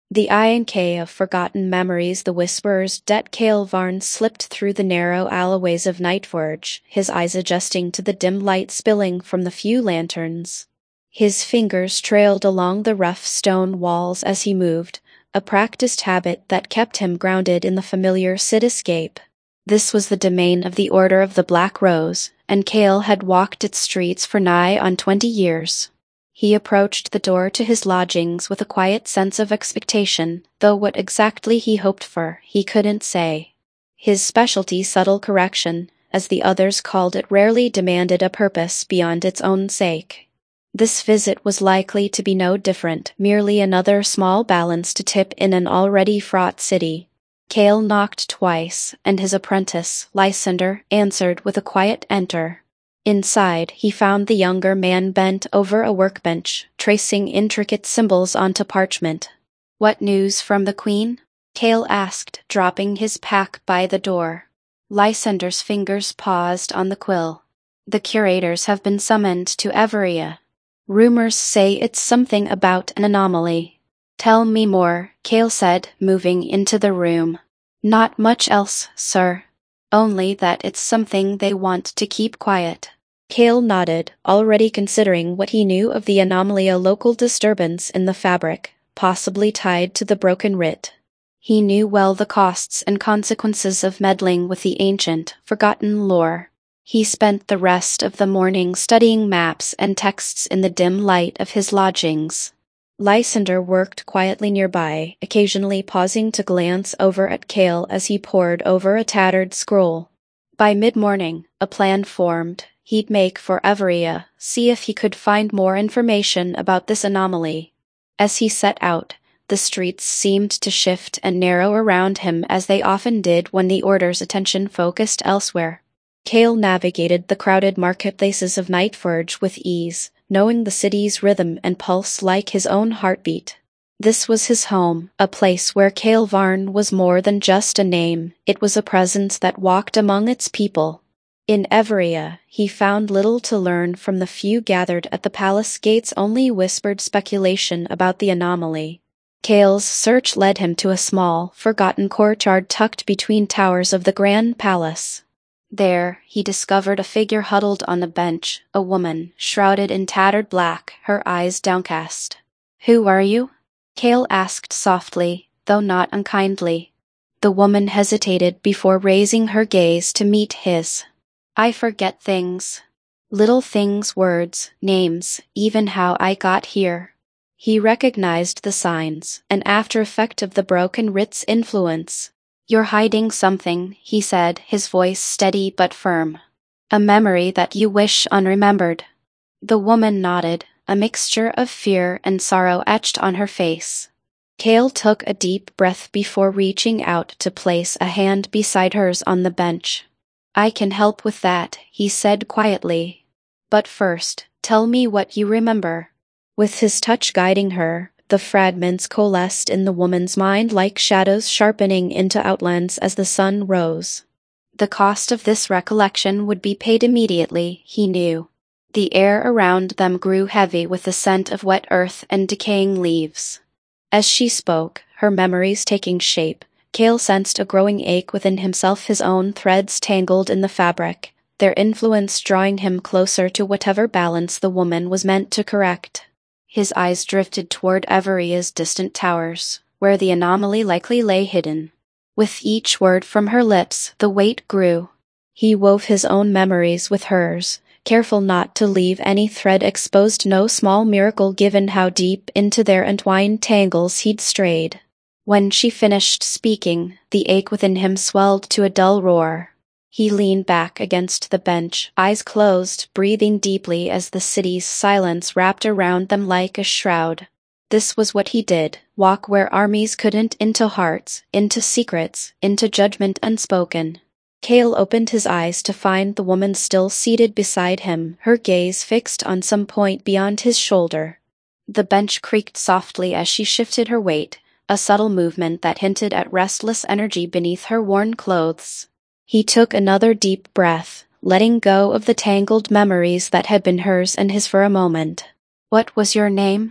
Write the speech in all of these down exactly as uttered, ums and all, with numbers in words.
The I N K of forgotten memories, the whisperers. Det Kale Varn slipped through the narrow alleyways of Nightforge, his eyes adjusting to the dim light spilling from the few lanterns. His fingers trailed along the rough stone walls as he moved, a practiced habit that kept him grounded in the familiar cityscape. This was the domain of the Order of the Black Rose, and Kale had walked its streets for nigh on twenty years. He approached the door to his lodgings with a quiet sense of expectation, though what exactly he hoped for, he couldn't say. His specialty, subtle correction, as the others called it, rarely demanded a purpose beyond its own sake. This visit was likely to be no different, merely another small balance to tip in an already fraught city. Kale knocked twice, and his apprentice, Lysander, answered with a quiet enter. Inside, he found the younger man bent over a workbench, tracing intricate symbols onto parchment. "What news from the Queen?" Kale asked, dropping his pack by the door. Lysander's fingers paused on the quill. "The curators have been summoned to Everia. Rumors say it's something about an anomaly." "Tell me more," Kale said, moving into the room. "Not much else, sir. Only that it's something they want to keep quiet." Kale nodded, already considering what he knew of the anomaly, a local disturbance in the fabric, possibly tied to the broken writ. He knew well the costs and consequences of meddling with the ancient, forgotten lore. He spent the rest of the morning studying maps and texts in the dim light of his lodgings. Lysander worked quietly nearby, occasionally pausing to glance over at Kale as he pored over a tattered scroll. By mid-morning, a plan formed. He'd make for Everia, see if he could find more information about this anomaly. As he set out, the streets seemed to shift and narrow around him, as they often did when the Order's attention focused elsewhere. Kale navigated the crowded marketplaces of Nightforge with ease, knowing the city's rhythm and pulse like his own heartbeat. This was his home, a place where Kale Varn was more than just a name. It was a presence that walked among its people. In Everia, he found little to learn from the few gathered at the palace gates, only whispered speculation about the anomaly. Kale's search led him to a small, forgotten courtyard tucked between towers of the Grand Palace. There, he discovered a figure huddled on a bench, a woman, shrouded in tattered black, her eyes downcast. "Who are you?" Kale asked softly, though not unkindly. The woman hesitated before raising her gaze to meet his. "I forget things. Little things, words, names, even how I got here." He recognized the signs, an after-effect of the broken writ's influence. "You're hiding something," he said, his voice steady but firm. "A memory that you wish unremembered." The woman nodded, a mixture of fear and sorrow etched on her face. Kale took a deep breath before reaching out to place a hand beside hers on the bench. "I can help with that," he said quietly. "But first, tell me what you remember." With his touch guiding her, the fragments coalesced in the woman's mind like shadows sharpening into outlines as the sun rose. The cost of this recollection would be paid immediately, he knew. The air around them grew heavy with the scent of wet earth and decaying leaves. As she spoke, her memories taking shape, Kale sensed a growing ache within himself, his own threads tangled in the fabric, their influence drawing him closer to whatever balance the woman was meant to correct. His eyes drifted toward Everia's distant towers, where the anomaly likely lay hidden. With each word from her lips, the weight grew. He wove his own memories with hers, careful not to leave any thread exposed, no small miracle given how deep into their entwined tangles he'd strayed. When she finished speaking, the ache within him swelled to a dull roar. He leaned back against the bench, eyes closed, breathing deeply as the city's silence wrapped around them like a shroud. This was what he did, walk where armies couldn't, into hearts, into secrets, into judgment unspoken. Kale opened his eyes to find the woman still seated beside him, her gaze fixed on some point beyond his shoulder. The bench creaked softly as she shifted her weight, a subtle movement that hinted at restless energy beneath her worn clothes. He took another deep breath, letting go of the tangled memories that had been hers and his for a moment. "What was your name?"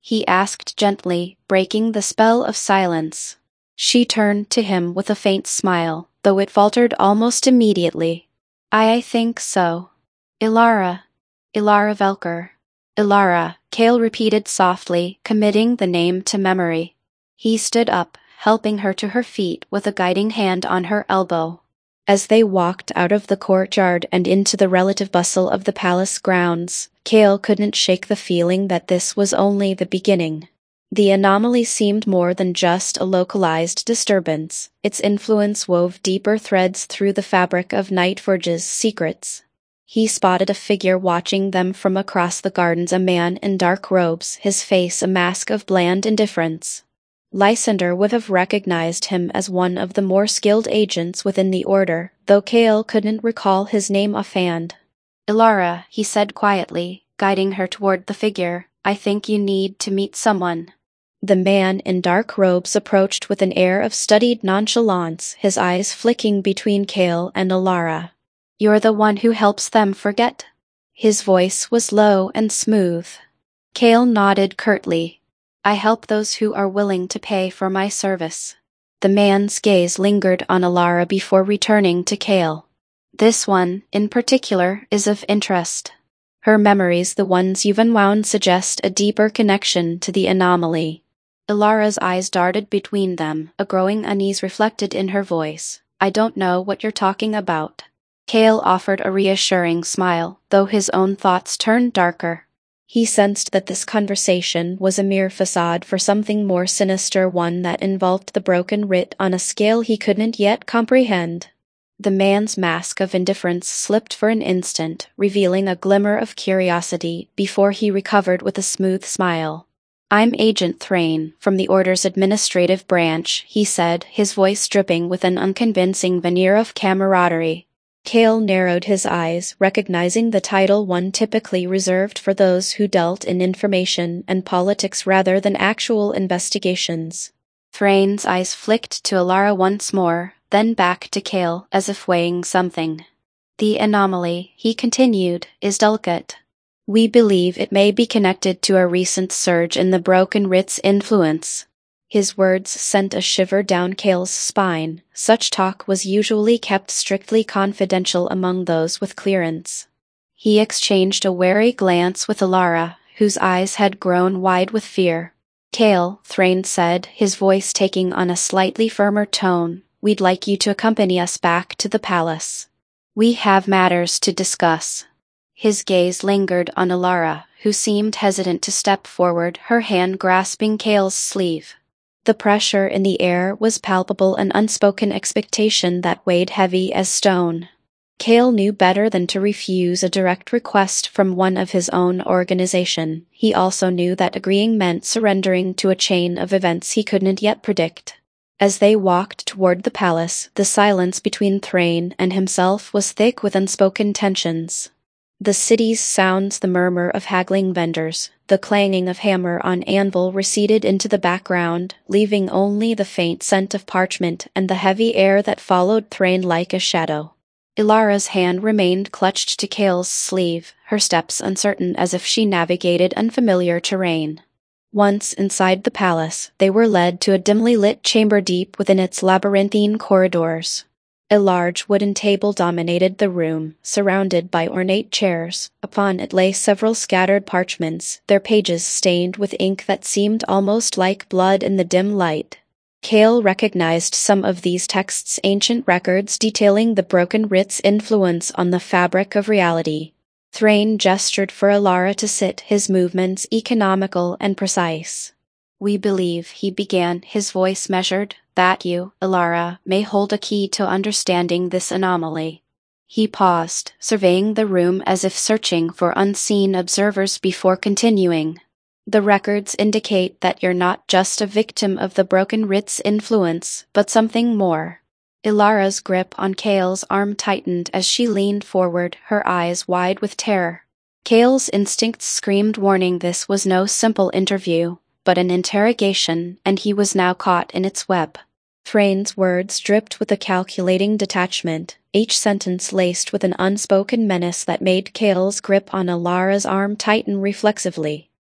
he asked gently, breaking the spell of silence. She turned to him with a faint smile, though it faltered almost immediately. I, I think so. Ilara. Ilara Velker. Ilara, Cale repeated softly, committing the name to memory. He stood up, helping her to her feet with a guiding hand on her elbow. As they walked out of the courtyard and into the relative bustle of the palace grounds, Cale couldn't shake the feeling that this was only the beginning. The anomaly seemed more than just a localized disturbance. Its influence wove deeper threads through the fabric of Nightforge's secrets. He spotted a figure watching them from across the gardens, a man in dark robes, his face a mask of bland indifference. Lysander would have recognized him as one of the more skilled agents within the Order, though Cale couldn't recall his name offhand. Ilara, he said quietly, guiding her toward the figure, I think you need to meet someone. The man in dark robes approached with an air of studied nonchalance, his eyes flicking between Cale and Ilara. You're the one who helps them forget? His voice was low and smooth. Cale nodded curtly. I help those who are willing to pay for my service. The man's gaze lingered on Ilara before returning to Cale. This one, in particular, is of interest. Her memories, the ones you've unwound, suggest a deeper connection to the anomaly. Ilara's eyes darted between them, a growing unease reflected in her voice. I don't know what you're talking about. Cale offered a reassuring smile, though his own thoughts turned darker. He sensed that this conversation was a mere facade for something more sinister, one that involved the broken writ on a scale he couldn't yet comprehend. The man's mask of indifference slipped for an instant, revealing a glimmer of curiosity, before he recovered with a smooth smile. I'm Agent Thrain, from the Order's administrative branch, he said, his voice dripping with an unconvincing veneer of camaraderie. Cale narrowed his eyes, recognizing the title, one typically reserved for those who dealt in information and politics rather than actual investigations. Thrain's eyes flicked to Ilara once more, then back to Cale, as if weighing something. The anomaly, he continued, is delicate. We believe it may be connected to a recent surge in the Broken Writ's influence. His words sent a shiver down Cale's spine. Such talk was usually kept strictly confidential among those with clearance. He exchanged a wary glance with Ilara, whose eyes had grown wide with fear. Cale, Thrain said, his voice taking on a slightly firmer tone, we'd like you to accompany us back to the palace. We have matters to discuss. His gaze lingered on Ilara, who seemed hesitant to step forward, her hand grasping Cale's sleeve. The pressure in the air was palpable, an unspoken expectation that weighed heavy as stone. Cale knew better than to refuse a direct request from one of his own organization. He also knew that agreeing meant surrendering to a chain of events he couldn't yet predict. As they walked toward the palace, the silence between Thrain and himself was thick with unspoken tensions. The city's sounds, the murmur of haggling vendors, the clanging of hammer on anvil receded into the background, leaving only the faint scent of parchment and the heavy air that followed Thrain like a shadow. Ilara's hand remained clutched to Cale's sleeve, her steps uncertain as if she navigated unfamiliar terrain. Once inside the palace, they were led to a dimly lit chamber deep within its labyrinthine corridors. A large wooden table dominated the room, surrounded by ornate chairs. Upon it lay several scattered parchments, their pages stained with ink that seemed almost like blood in the dim light. Cale recognized some of these texts, ancient records detailing the Broken Writ's influence on the fabric of reality. Thrain gestured for Ilara to sit, his movements economical and precise. We believe, he began, his voice measured, that you, Ilara, may hold a key to understanding this anomaly. He paused, surveying the room as if searching for unseen observers before continuing. The records indicate that you're not just a victim of the Broken Writ's influence, but something more. Ilara's grip on Cale's arm tightened as she leaned forward, her eyes wide with terror. Cale's instincts screamed warning. This was no simple interview, but an interrogation, and he was now caught in its web. Thrain's words dripped with a calculating detachment, each sentence laced with an unspoken menace that made Cale's grip on Ilara's arm tighten reflexively.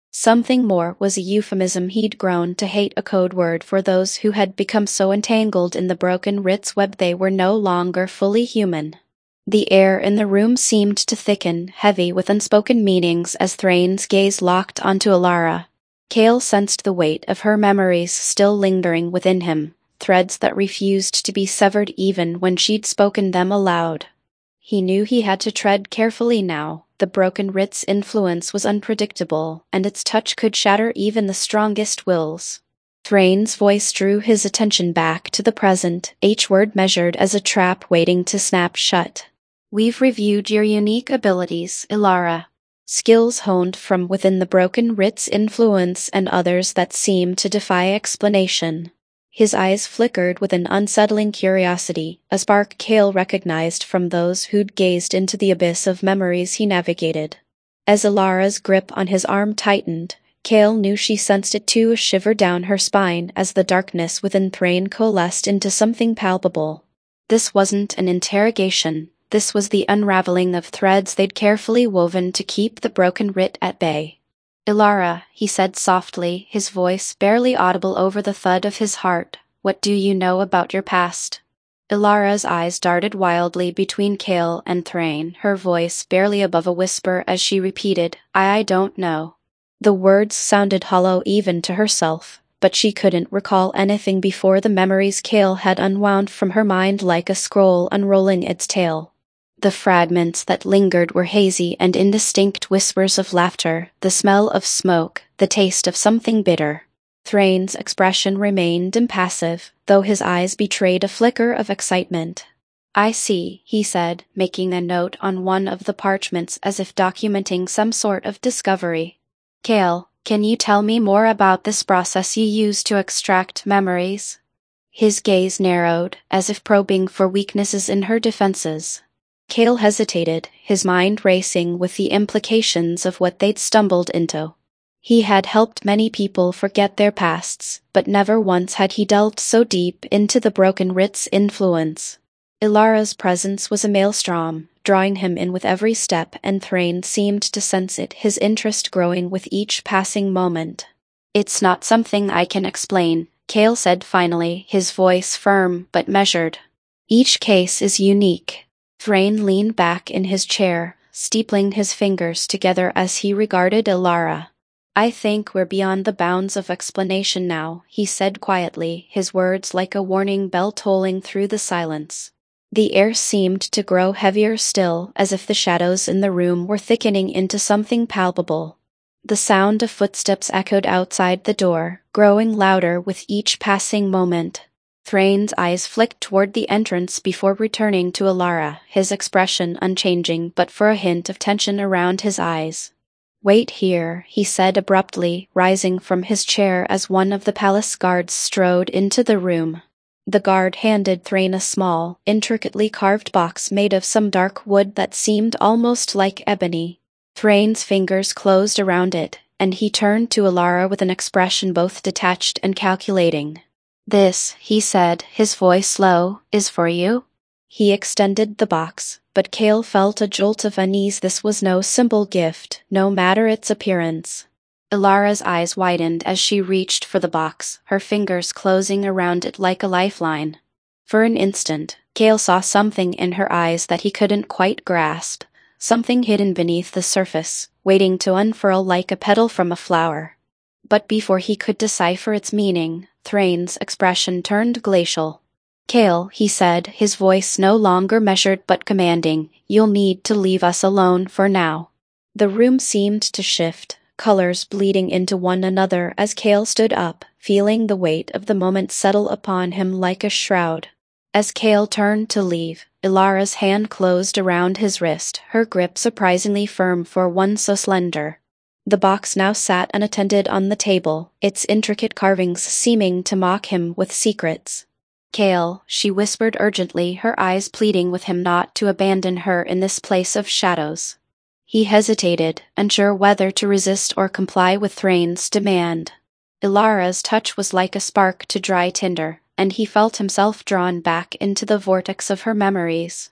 Something more was a euphemism he'd grown to hate, a code word for those who had become so entangled in the broken Ritz web they were no longer fully human. The air in the room seemed to thicken, heavy with unspoken meanings as Thrain's gaze locked onto Alara. Cale sensed the weight of her memories still lingering within him, threads that refused to be severed even when she'd spoken them aloud. He knew he had to tread carefully now. The broken Ritz influence was unpredictable, and its touch could shatter even the strongest wills. Thrain's voice drew his attention back to the present, each word measured as a trap waiting to snap shut. "We've reviewed your unique abilities, Ilara. Skills honed from within the broken Ritz influence and others that seem to defy explanation." His eyes flickered with an unsettling curiosity, a spark Cale recognized from those who'd gazed into the abyss of memories he navigated. As Ilara's grip on his arm tightened, Cale knew she sensed it too, a shiver down her spine as the darkness within Thrain coalesced into something palpable. This wasn't an interrogation, this was the unraveling of threads they'd carefully woven to keep the broken Rit at bay. "Ilara," he said softly, his voice barely audible over the thud of his heart, "what do you know about your past?" Ilara's eyes darted wildly between Cale and Thrain, her voice barely above a whisper as she repeated, I, I don't know." The words sounded hollow even to herself, but she couldn't recall anything before the memories Cale had unwound from her mind like a scroll unrolling its tale. The fragments that lingered were hazy and indistinct whispers of laughter, the smell of smoke, the taste of something bitter. Thrain's expression remained impassive, though his eyes betrayed a flicker of excitement. "I see," he said, making a note on one of the parchments as if documenting some sort of discovery. "Cale, can you tell me more about this process you use to extract memories?" His gaze narrowed, as if probing for weaknesses in her defenses. Cale hesitated, his mind racing with the implications of what they'd stumbled into. He had helped many people forget their pasts, but never once had he delved so deep into the broken Ritz influence. Ilara's presence was a maelstrom, drawing him in with every step, and Thrain seemed to sense it, his interest growing with each passing moment. "It's not something I can explain," Cale said finally, his voice firm but measured. "Each case is unique." Thrain leaned back in his chair, steepling his fingers together as he regarded Ilara. "I think we're beyond the bounds of explanation now," he said quietly, his words like a warning bell tolling through the silence. The air seemed to grow heavier still, as if the shadows in the room were thickening into something palpable. The sound of footsteps echoed outside the door, growing louder with each passing moment. Thrain's eyes flicked toward the entrance before returning to Ilara, his expression unchanging but for a hint of tension around his eyes. "Wait here," he said abruptly, rising from his chair as one of the palace guards strode into the room. The guard handed Thrain a small, intricately carved box made of some dark wood that seemed almost like ebony. Thrain's fingers closed around it, and he turned to Ilara with an expression both detached and calculating. "This," he said, his voice low, "is for you." He extended the box, but Cale felt a jolt of unease. This was no simple gift, no matter its appearance. Ilara's eyes widened as she reached for the box, her fingers closing around it like a lifeline. For an instant, Cale saw something in her eyes that he couldn't quite grasp, something hidden beneath the surface, waiting to unfurl like a petal from a flower. But before he could decipher its meaning, Thrain's expression turned glacial. "Cale," he said, his voice no longer measured but commanding, "you'll need to leave us alone for now." The room seemed to shift, colors bleeding into one another as Cale stood up, feeling the weight of the moment settle upon him like a shroud. As Cale turned to leave, Ilara's hand closed around his wrist, her grip surprisingly firm for one so slender. The box now sat unattended on the table, its intricate carvings seeming to mock him with secrets. "Cale," she whispered urgently, her eyes pleading with him not to abandon her in this place of shadows. He hesitated, unsure whether to resist or comply with Thrain's demand. Ilara's touch was like a spark to dry tinder, and he felt himself drawn back into the vortex of her memories.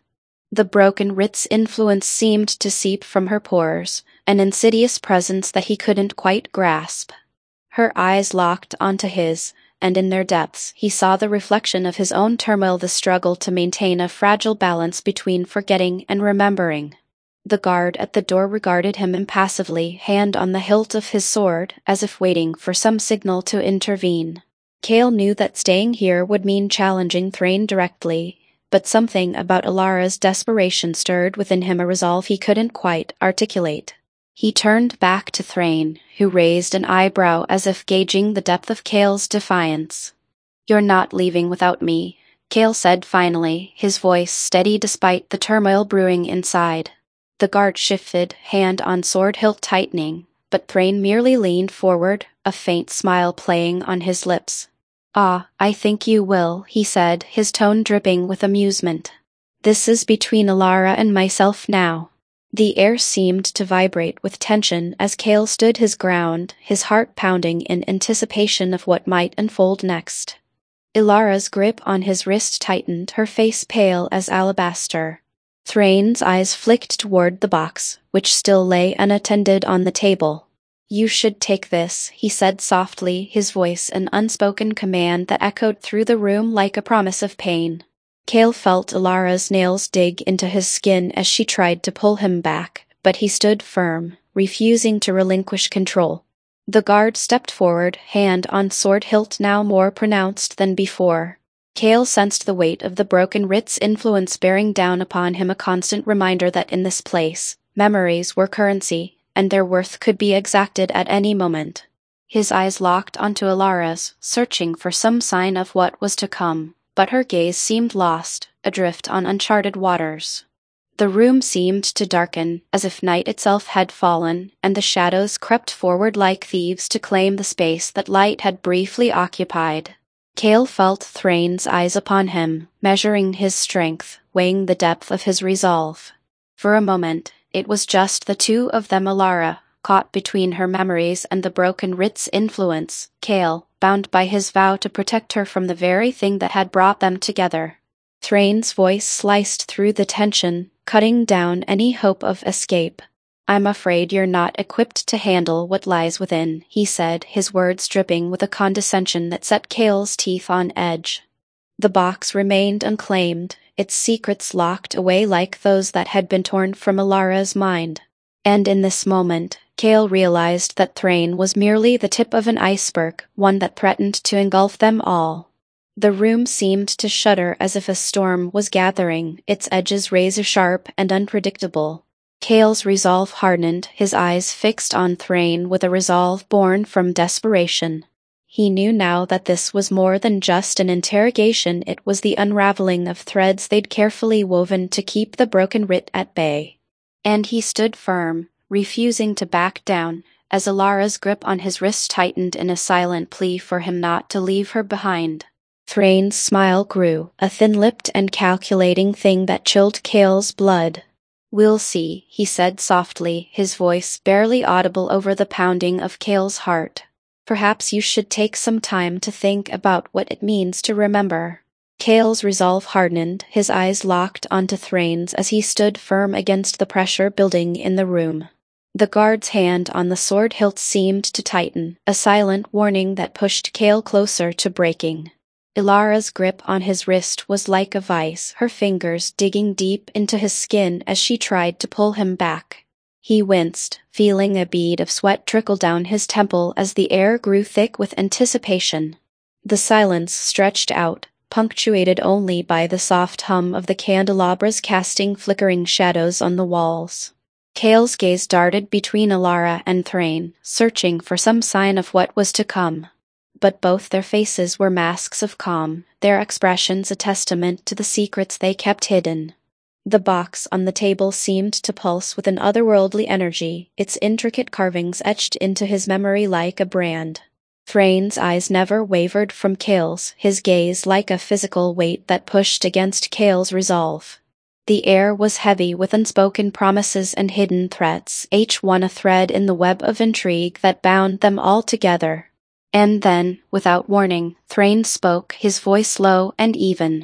The broken Rit's influence seemed to seep from her pores, an insidious presence that he couldn't quite grasp. Her eyes locked onto his, and in their depths he saw the reflection of his own turmoil, the struggle to maintain a fragile balance between forgetting and remembering. The guard at the door regarded him impassively, hand on the hilt of his sword, as if waiting for some signal to intervene. Cale knew that staying here would mean challenging Thrain directly, but something about Alara's desperation stirred within him a resolve he couldn't quite articulate. He turned back to Thrain, who raised an eyebrow as if gauging the depth of Cale's defiance. "You're not leaving without me," Cale said finally, his voice steady despite the turmoil brewing inside. The guard shifted, hand on sword hilt tightening, but Thrain merely leaned forward, a faint smile playing on his lips. "Ah, I think you will," he said, his tone dripping with amusement. "This is between Alara and myself now." The air seemed to vibrate with tension as Cale stood his ground, his heart pounding in anticipation of what might unfold next. Alara's grip on his wrist tightened, her face pale as alabaster. Thrain's eyes flicked toward the box, which still lay unattended on the table. "You should take this," he said softly, his voice an unspoken command that echoed through the room like a promise of pain. Cale felt Alara's nails dig into his skin as she tried to pull him back, but he stood firm, refusing to relinquish control. The guard stepped forward, hand on sword hilt now more pronounced than before. Cale sensed the weight of the broken Rit's influence bearing down upon him, a constant reminder that in this place, memories were currency, and their worth could be exacted at any moment. His eyes locked onto Alara's, searching for some sign of what was to come, but her gaze seemed lost, adrift on uncharted waters. The room seemed to darken, as if night itself had fallen, and the shadows crept forward like thieves to claim the space that light had briefly occupied. Cale felt Thrain's eyes upon him, measuring his strength, weighing the depth of his resolve. For a moment, it was just the two of them, Alara, caught between her memories and the broken Rit's influence, Cale, bound by his vow to protect her from the very thing that had brought them together. Thrain's voice sliced through the tension, cutting down any hope of escape. "I'm afraid you're not equipped to handle what lies within," he said, his words dripping with a condescension that set Cale's teeth on edge. The box remained unclaimed, its secrets locked away like those that had been torn from Alara's mind. And in this moment, Cale realized that Thrain was merely the tip of an iceberg, one that threatened to engulf them all. The room seemed to shudder as if a storm was gathering, its edges razor-sharp and unpredictable. Cale's resolve hardened, his eyes fixed on Thrain with a resolve born from desperation. He knew now that this was more than just an interrogation, it was the unraveling of threads they'd carefully woven to keep the broken Rit at bay. And he stood firm, refusing to back down, as Alara's grip on his wrist tightened in a silent plea for him not to leave her behind. Thrain's smile grew, a thin-lipped and calculating thing that chilled Cale's blood. "We'll see," he said softly, his voice barely audible over the pounding of Cale's heart. "Perhaps you should take some time to think about what it means to remember." Cale's resolve hardened, his eyes locked onto Thrain's as he stood firm against the pressure building in the room. The guard's hand on the sword hilt seemed to tighten, a silent warning that pushed Cale closer to breaking. Alara's grip on his wrist was like a vice, her fingers digging deep into his skin as she tried to pull him back. He winced, feeling a bead of sweat trickle down his temple as the air grew thick with anticipation. The silence stretched out, punctuated only by the soft hum of the candelabras casting flickering shadows on the walls. Cale's gaze darted between Alara and Thrain, searching for some sign of what was to come. But both their faces were masks of calm, their expressions a testament to the secrets they kept hidden. The box on the table seemed to pulse with an otherworldly energy, its intricate carvings etched into his memory like a brand. Thrain's eyes never wavered from Cale's, his gaze like a physical weight that pushed against Cale's resolve. The air was heavy with unspoken promises and hidden threats, each one a thread in the web of intrigue that bound them all together. And then, without warning, Thrain spoke, his voice low and even.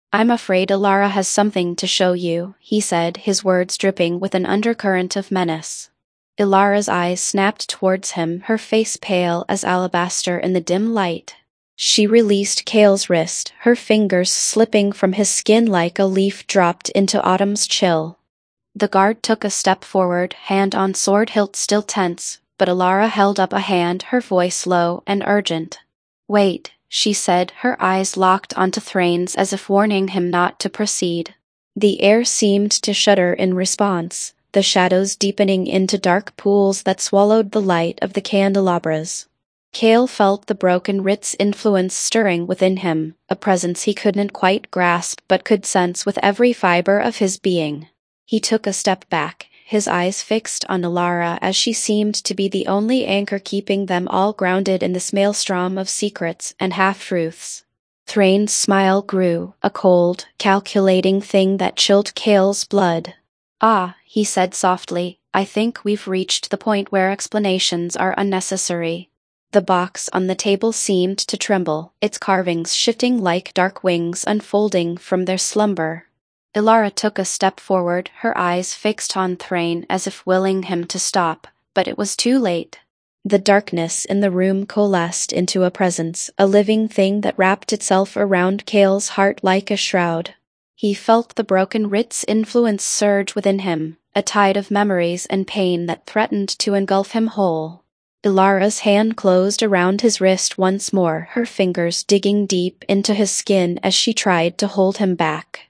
I'm afraid Ilara has something to show you, he said, his words dripping with an undercurrent of menace. Ilara's eyes snapped towards him, her face pale as alabaster in the dim light. She released Kale's wrist, her fingers slipping from his skin like a leaf dropped into autumn's chill. The guard took a step forward, hand on sword hilt still tense, but Ilara held up a hand, her voice low and urgent. Wait, she said, her eyes locked onto Thrain's as if warning him not to proceed. The air seemed to shudder in response, the shadows deepening into dark pools that swallowed the light of the candelabras. Kale felt the broken Rit's influence stirring within him, a presence he couldn't quite grasp but could sense with every fiber of his being. He took a step back, his eyes fixed on Ilara as she seemed to be the only anchor keeping them all grounded in this maelstrom of secrets and half-truths. Thrain's smile grew, a cold, calculating thing that chilled Kale's blood. Ah, he said softly, I think we've reached the point where explanations are unnecessary. The box on the table seemed to tremble, its carvings shifting like dark wings unfolding from their slumber. Ilara took a step forward, her eyes fixed on Thrain as if willing him to stop, but it was too late. The darkness in the room coalesced into a presence, a living thing that wrapped itself around Kale's heart like a shroud. He felt the broken Rit's influence surge within him, a tide of memories and pain that threatened to engulf him whole. Ilara's hand closed around his wrist once more, her fingers digging deep into his skin as she tried to hold him back.